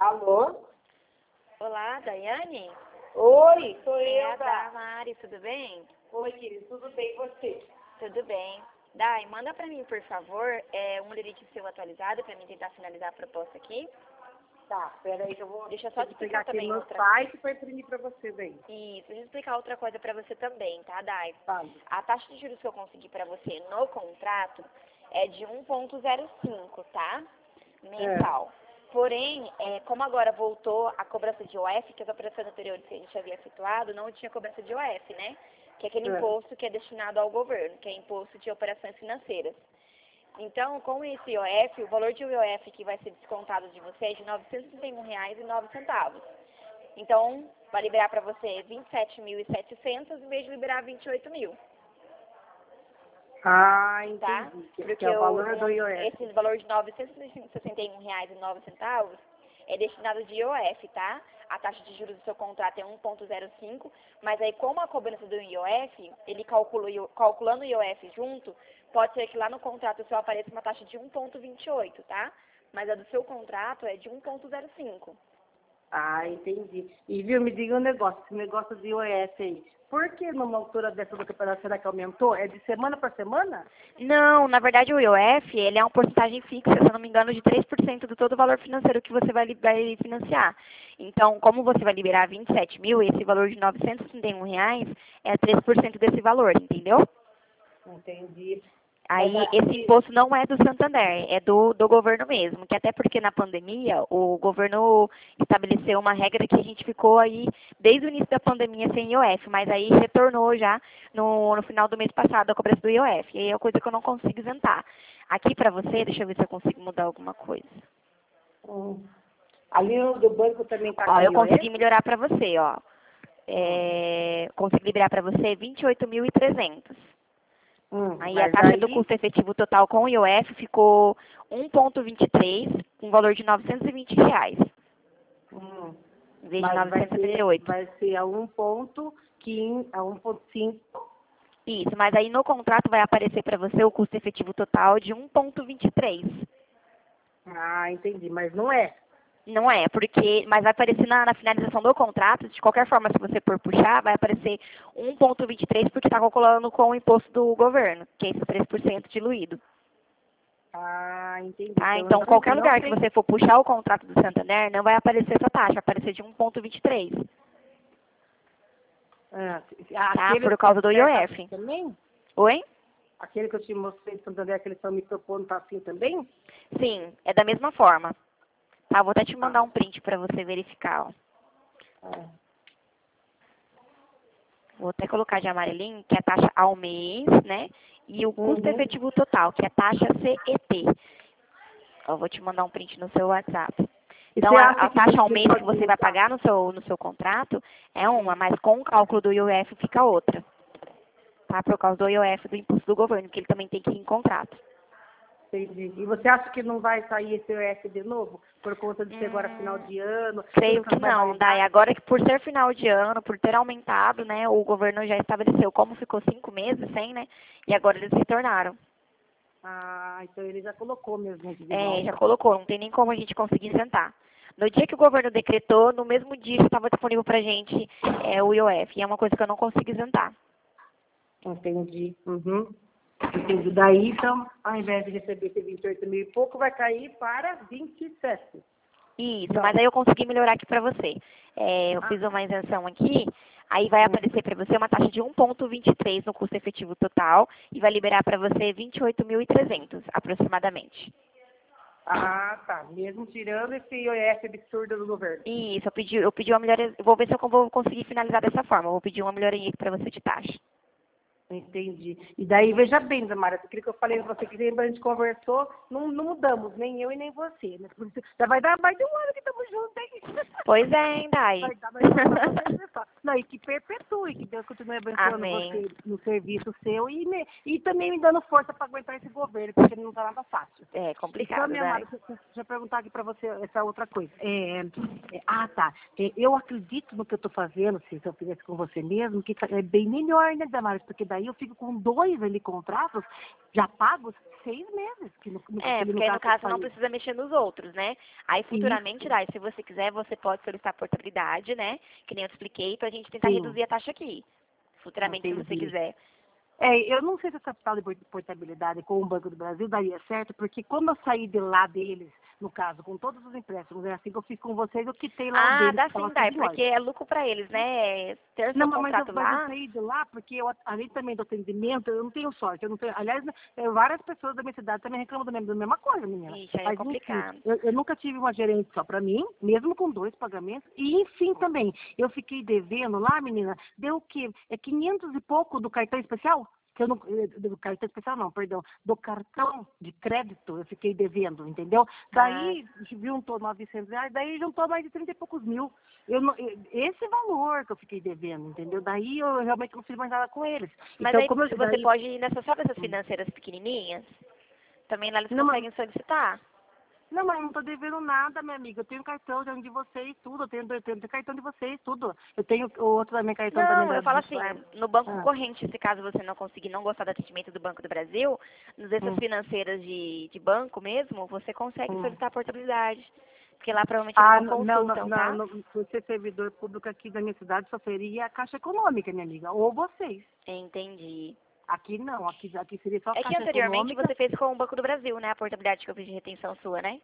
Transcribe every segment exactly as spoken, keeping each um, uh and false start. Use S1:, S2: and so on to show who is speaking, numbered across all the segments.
S1: Alô?
S2: Olá, Daiane?
S1: Oi, sou
S2: É
S1: eu,
S2: a
S1: Dá.
S2: Damares, tudo bem?
S1: Oi, querido, tudo bem e você?
S2: Tudo bem. Dai, manda pra mim, por favor, é, um lerite seu atualizado pra mim tentar finalizar a proposta aqui.
S1: Tá, peraí que eu vou
S2: Deixa eu só te
S1: vou pegar
S2: explicar
S1: aqui
S2: também
S1: no
S2: outra
S1: site para imprimir para você daí.
S2: Isso, deixa eu explicar outra coisa pra você também, tá, Dai?
S1: Fale.
S2: A taxa de juros que eu consegui pra você no contrato é de um ponto zero cinco, tá? Mensal. Porém, é, como agora voltou a cobrança de O F, que as operações anteriores que a gente havia efetuado não tinha cobrança de O F, né? Que é aquele
S1: É.
S2: imposto que é destinado ao governo, que é imposto de operações financeiras. Então, com esse I O F, o valor de I O F que vai ser descontado de você é de novecentos e trinta e um reais e nove centavos. Então, vai liberar para você vinte e sete mil e setecentos em vez de liberar vinte e oito mil,
S1: Ah,
S2: tá?
S1: entendi. Que,
S2: Porque
S1: que é o valor
S2: o,
S1: do I O F.
S2: esse valor de novecentos e sessenta e um reais e nove centavos é destinado de I O F, tá? A taxa de juros do seu contrato é um ponto zero cinco, mas aí como a cobrança do I O F, ele calcula, o I O- calculando o I O F junto, pode ser que lá no contrato seu apareça uma taxa de um ponto vinte e oito, tá? Mas a do seu contrato é de um ponto zero cinco.
S1: Ah, entendi. E viu, me diga um negócio, esse negócio de I O F aí. Por que numa altura dessa do campeonato será que aumentou? É de semana para semana?
S2: Não, na verdade o I O F, ele é uma porcentagem fixa, se eu não me engano, de três por cento do todo o valor financeiro que você vai, li- vai financiar. Então, como você vai liberar vinte e sete mil, esse valor de novecentos e trinta e um reais é três por cento desse valor, entendeu?
S1: Entendi.
S2: Aí,
S1: Mas
S2: esse
S1: aqui,
S2: imposto não é do Santander, é do, do governo mesmo, que até porque na pandemia, o governo estabeleceu uma regra que a gente ficou aí, desde o início da pandemia, sem I O F, mas aí retornou já no, no final do mês passado a cobrança do I O F, e aí é uma coisa que eu não consigo isentar. Aqui pra você, deixa eu ver se eu consigo mudar alguma coisa.
S1: hum, ali no do banco também tá
S2: Ó,
S1: com
S2: eu
S1: I O
S2: consegui
S1: F?
S2: melhorar pra você, ó.
S1: Hum,
S2: É, consegui liberar pra você vinte e oito mil e trezentos.
S1: hum,
S2: Aí a
S1: mas
S2: taxa do
S1: aí,
S2: custo efetivo total com o I O F ficou um ponto vinte e três, com valor de novecentos e vinte reais,
S1: hum,
S2: em vez de
S1: mas vai
S2: novecentos e setenta e
S1: ser,
S2: oito.
S1: vai ser a um ponto quinze, a um ponto cinco.
S2: Isso, mas aí no contrato vai aparecer para você o custo efetivo total de um ponto vinte e três.
S1: Ah, entendi, mas não é.
S2: Não é, porque, mas vai aparecer na, na finalização do contrato, de qualquer forma, se você for puxar, vai aparecer um ponto vinte e três porque está calculando com o imposto do governo, que é esse três por cento diluído.
S1: Ah, entendi.
S2: Tá?
S1: Então
S2: Então,
S1: não,
S2: qualquer
S1: não
S2: lugar que
S1: tem.
S2: você for puxar o contrato do Santander, não vai aparecer essa taxa, vai aparecer de um ponto vinte e três.
S1: Ah,
S2: Tá?
S1: aquele
S2: Por
S1: que
S2: causa do
S1: certo assim
S2: I O F.
S1: também?
S2: Oi?
S1: Aquele que eu te mostrei de Santander, que eles estão me propondo, tá assim também?
S2: Sim, é da mesma forma. Tá? Vou até te
S1: Ah,
S2: mandar um print para você verificar. Ó.
S1: ah,
S2: Vou até colocar de amarelinho, que é a taxa ao mês, né? E o custo
S1: uhum.
S2: efetivo total, que é a taxa C E T. Eu vou te mandar um print no seu WhatsApp.
S1: E
S2: Então,
S1: você
S2: a,
S1: acha
S2: a
S1: que,
S2: taxa ao
S1: que
S2: mês que
S1: pode
S2: você vai
S1: mudar?
S2: pagar no seu, no seu contrato é uma, mas com o cálculo do I O F fica outra. Tá? Por causa do I O F, do imposto do governo, que ele também tem que ir em contrato.
S1: Entendi. E você acha que não vai sair esse I O F de novo? Por conta de ser agora final
S2: Hum,
S1: de ano,
S2: creio
S1: todas
S2: que
S1: essas
S2: não, Dai.
S1: barbaridades?
S2: Agora que por ser final de ano, por ter aumentado, né, o governo já estabeleceu como ficou cinco meses sem, né, e agora eles retornaram.
S1: Ah, então ele já colocou mesmo de
S2: É, já
S1: volta.
S2: colocou, não tem nem como a gente conseguir isentar. No dia que o governo decretou, no mesmo dia já estava disponível pra gente é, o I O F, e é uma coisa que eu não consigo isentar.
S1: Entendi. Uhum. Entendi. Daí, então, ao invés de receber esse vinte e oito mil e pouco, vai cair para vinte e sete.
S2: Isso,
S1: Não.
S2: mas aí eu consegui melhorar aqui pra você. É, eu
S1: Ah,
S2: fiz uma isenção aqui, aí vai
S1: hum.
S2: aparecer pra você uma taxa de um ponto vinte e três no custo efetivo total e vai liberar pra você vinte e oito mil e trezentos aproximadamente.
S1: Ah, tá. Mesmo tirando esse I O F absurdo do governo.
S2: Isso, eu pedi, eu pedi uma melhoria, eu vou ver se eu vou conseguir finalizar dessa forma. Eu vou pedir uma melhoria aqui pra você de taxa.
S1: Entendi. E daí, veja bem, Damara, aquilo que eu falei pra você, que lembra, a gente conversou, não, não mudamos, nem eu e nem você. Né? Já vai dar mais de um ano que estamos juntos, hein?
S2: Pois é, hein, Dai?
S1: Vai dar mais de um ano pra você pensar. Não, e que perpetue, que Deus continue abençoando
S2: Amém.
S1: você no serviço seu e, me, e também me dando força para aguentar esse governo, porque não tá nada fácil.
S2: É
S1: Então,
S2: complicado,
S1: minha
S2: Dai.
S1: amada, deixa deixa eu perguntar aqui para você essa outra coisa. É, é, ah, tá. É, eu acredito no que eu estou fazendo, se eu fizesse com você mesmo, que tá- é bem melhor, né, Damares? Porque daí eu fico com dois ali contratos já pagos seis meses. Que no, no,
S2: É,
S1: que
S2: porque aí no caso não
S1: saiu.
S2: precisa mexer nos outros, né? Aí futuramente,
S1: Isso.
S2: Dai, se você quiser, você pode solicitar portabilidade, né? Que nem eu te expliquei, pra gente tentar
S1: Sim,
S2: reduzir a taxa aqui. Futuramente, se você
S1: entendi.
S2: quiser.
S1: É, eu não sei se essa tal de portabilidade com o Banco do Brasil daria certo, porque como eu saí de lá deles, no caso, com todos os empréstimos, é assim que eu fiz com vocês, eu quitei lá o
S2: Ah,
S1: deles, que
S2: dá
S1: estava
S2: sim, Dai,
S1: tudo em
S2: porque
S1: ordem.
S2: é lucro pra eles, né? Ter
S1: Não,
S2: seu
S1: mas eu,
S2: contrato
S1: mas eu
S2: lá.
S1: saí de lá porque, eu, além também do atendimento, eu não tenho sorte. Eu não tenho, aliás, né, é, várias pessoas da minha cidade também reclamam da mesma, da mesma coisa, menina.
S2: Ixi, aí é
S1: Mas, enfim,
S2: complicado.
S1: eu, eu nunca tive uma gerente só para mim, mesmo com dois pagamentos. E, enfim, também, eu fiquei devendo lá, menina, deu o quê? É quinhentos e pouco do cartão especial? Que eu não, eh, do cartão especial não, perdão, do cartão de crédito eu fiquei devendo, entendeu?
S2: Ah,
S1: Daí juntou novecentos reais, daí juntou mais de trinta e poucos mil. Eu não, eh, esse valor que eu fiquei devendo, entendeu? Daí eu realmente não fiz mais nada com eles.
S2: mas
S1: Então,
S2: aí
S1: como eu
S2: você
S1: daí.
S2: pode ir nessas, sabe essas financeiras pequenininhas? Também lá eles
S1: Não, mas,
S2: conseguem solicitar.
S1: não, mas eu não tô devendo nada, minha amiga. Eu tenho cartão já de vocês, tudo. Eu tenho, eu tenho, eu tenho cartão de vocês, tudo. Eu tenho o outro também, cartão também
S2: Não,
S1: da.
S2: eu falo
S1: Do,
S2: assim, no banco
S1: ah,
S2: corrente, se caso você não conseguir não gostar do atendimento do Banco do Brasil, nas essas
S1: hum,
S2: financeiras de, de banco mesmo, você consegue
S1: hum.
S2: solicitar a portabilidade. Porque lá provavelmente eles
S1: Ah,
S2: não
S1: n- não, não,
S2: consultam,
S1: não,
S2: tá?
S1: não, por ser servidor público aqui da minha cidade, só seria a Caixa Econômica, minha amiga, ou vocês.
S2: Entendi.
S1: Aqui não, aqui, aqui seria só a
S2: É que
S1: Caixa
S2: anteriormente
S1: Econômica.
S2: você fez com o Banco do Brasil, né? A portabilidade que eu fiz de retenção sua, né?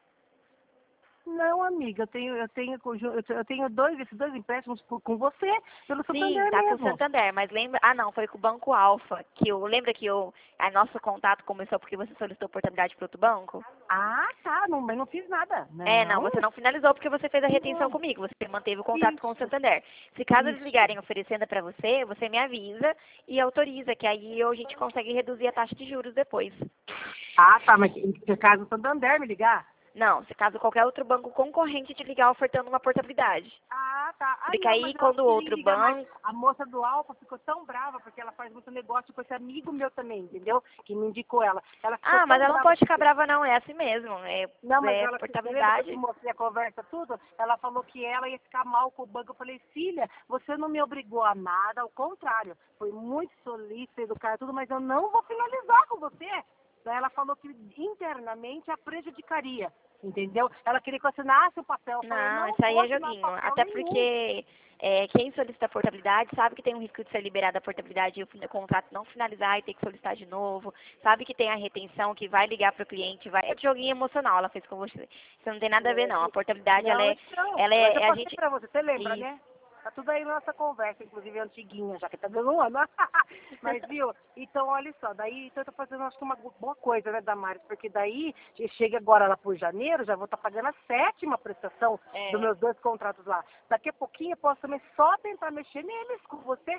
S1: Não, amiga, eu tenho, eu tenho, conju- eu tenho eu tenho dois, esses dois empréstimos por- com você, pelo
S2: Sim,
S1: Santander
S2: tá com o
S1: mesmo.
S2: Santander, mas lembra... Ah, não, foi com o Banco Alfa, que eu... Lembra que eu... A nosso contato começou porque você solicitou portabilidade para outro banco?
S1: Ah, tá, não, mas não fiz nada.
S2: É, não,
S1: Não,
S2: você não finalizou porque você fez a retenção
S1: não,
S2: comigo, você manteve o contrato com o
S1: isso,
S2: Santander. Se caso eles
S1: isso.
S2: ligarem oferecendo para você, você me avisa e autoriza, que aí a gente consegue reduzir a taxa de juros depois.
S1: Ah, tá, mas em que caso o Santander me ligar?
S2: Não, se caso qualquer outro banco concorrente te ligar ofertando uma portabilidade.
S1: Ah, tá. Ah,
S2: Porque
S1: não,
S2: aí
S1: mas eu acho
S2: quando o
S1: que nem
S2: outro
S1: liga mais.
S2: banco...
S1: A moça do Alfa ficou tão brava, porque ela faz muito negócio com esse amigo meu também, entendeu? Que me indicou ela. Ela ficou
S2: Ah, mas
S1: tão
S2: ela não
S1: brava
S2: pode ficar
S1: porque.
S2: brava não, é assim mesmo. É,
S1: Não, mas
S2: é
S1: ela, você lembra que eu te
S2: portabilidade.
S1: mostrei a conversa, tudo? Ela falou que ela ia ficar mal com o banco. Eu falei, filha, você não me obrigou a nada, ao contrário. Foi muito solícita, educada, tudo, mas eu não vou finalizar com você. Daí ela falou que internamente a prejudicaria, entendeu? Ela queria que eu assinasse o papel. Eu falei, eu
S2: Não,
S1: não
S2: isso aí
S1: vou
S2: é
S1: assinar
S2: joguinho.
S1: papel
S2: Até
S1: nenhum.
S2: porque é, quem solicita a portabilidade sabe que tem um risco de ser liberada a portabilidade e o, fin- o contrato não finalizar e ter que solicitar de novo. Sabe que tem a retenção que vai ligar para o cliente. Vai... É joguinho emocional, ela fez com você. Isso não tem nada a ver, não. A portabilidade, ela
S1: Não,
S2: é,
S1: então,
S2: ela
S1: mas eu
S2: é, é a
S1: passei
S2: gente...
S1: pra você, você lembra,
S2: E,
S1: né? Tá tudo aí na nossa conversa, inclusive antiguinha, já que tá dando um ano. Mas, viu? Então, olha só, daí então eu tô fazendo, acho que uma boa coisa, né, Damares? Porque daí, chega agora lá por janeiro, já vou estar pagando a sétima prestação dos
S2: é,
S1: meus dois contratos lá. Daqui a pouquinho eu posso também só tentar mexer neles com você.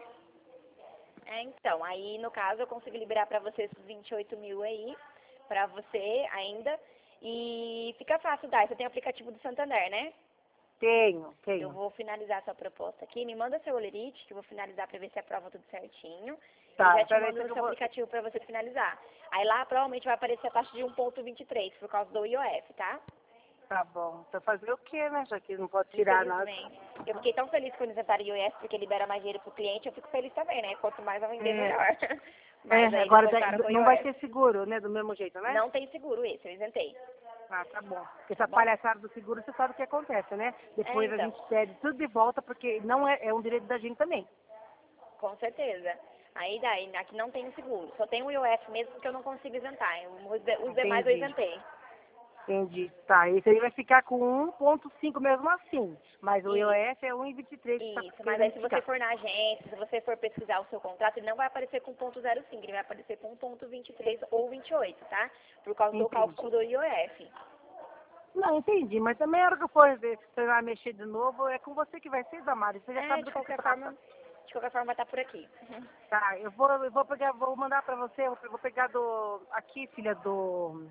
S2: é, então, aí no caso eu consigo liberar para você esses vinte e oito mil aí, para você ainda. E fica fácil, Dai. Você tem o aplicativo do Santander, né?
S1: Tenho,
S2: Eu
S1: tenho.
S2: vou finalizar sua proposta aqui. Me manda seu olerite, que eu vou finalizar para ver se aprova tudo certinho. E
S1: Tá,
S2: já te
S1: peraí
S2: mando
S1: que
S2: no
S1: eu
S2: seu
S1: vou...
S2: aplicativo para você finalizar. Aí lá provavelmente vai aparecer a taxa de um vírgula vinte e três por causa do I O F, tá?
S1: Tá bom. Então fazer o quê, né? Já que não pode tirar nada.
S2: Infelizmente. Eu fiquei tão feliz com o aniversário I O F porque libera mais dinheiro pro cliente. Eu fico feliz também, né? Quanto mais eu vender,
S1: É,
S2: melhor.
S1: é,
S2: Mas aí
S1: agora
S2: descontaram com o
S1: não vai
S2: I O F.
S1: ter seguro, né? Do mesmo jeito, né?
S2: Não tem seguro esse, eu isentei.
S1: Ah, tá bom. Porque
S2: Tá
S1: essa
S2: bom?
S1: palhaçada do seguro, você sabe o que acontece, né?
S2: É,
S1: Depois a
S2: então.
S1: gente pede tudo de volta, porque não é, é um direito da gente também.
S2: Com certeza. Aí daí, aqui não tem o seguro. Só tem o I O F mesmo que eu não consigo isentar. Os, de- os demais eu
S1: Entendi.
S2: isentei.
S1: Entendi. Tá, esse aí vai ficar com um ponto cinco mesmo assim. Mas o
S2: Isso.
S1: I O F é um vírgula vinte e três que tá
S2: Isso, mas aí
S1: querendo
S2: se você
S1: ficar.
S2: for na agência, se você for pesquisar o seu contrato, ele não vai aparecer com ponto zero cinco, ele vai aparecer com ponto vinte e três ou vinte e oito, tá? Por causa do
S1: Entendi.
S2: cálculo do I O F.
S1: Não, entendi. Mas também a hora que eu for ver, você vai mexer de novo, é com você que vai ser, Damares. Você já
S2: É,
S1: sabe
S2: de
S1: do que se
S2: qualquer
S1: trata.
S2: forma, de qualquer forma vai estar por aqui.
S1: Tá, eu vou, eu vou pegar, vou mandar pra você, eu vou pegar do. Aqui, filha, do.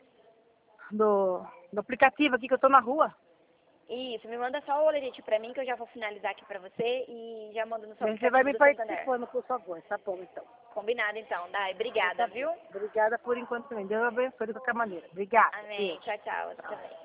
S1: Do, do aplicativo aqui que eu tô na rua.
S2: Isso, me manda só o olerite pra mim que eu já vou finalizar aqui pra você e já mando no seu
S1: Daí você vai
S2: aplicativo
S1: me
S2: do Santander.
S1: participando, por favor. Tá bom, então.
S2: Combinado então, Dai.
S1: Então
S2: Obrigada,
S1: tá bom.
S2: viu?
S1: Obrigada por enquanto também. Deus abençoe de qualquer maneira. Obrigada.
S2: Amém.
S1: Beijo.
S2: Tchau, tchau. Você
S1: Tchau.
S2: também.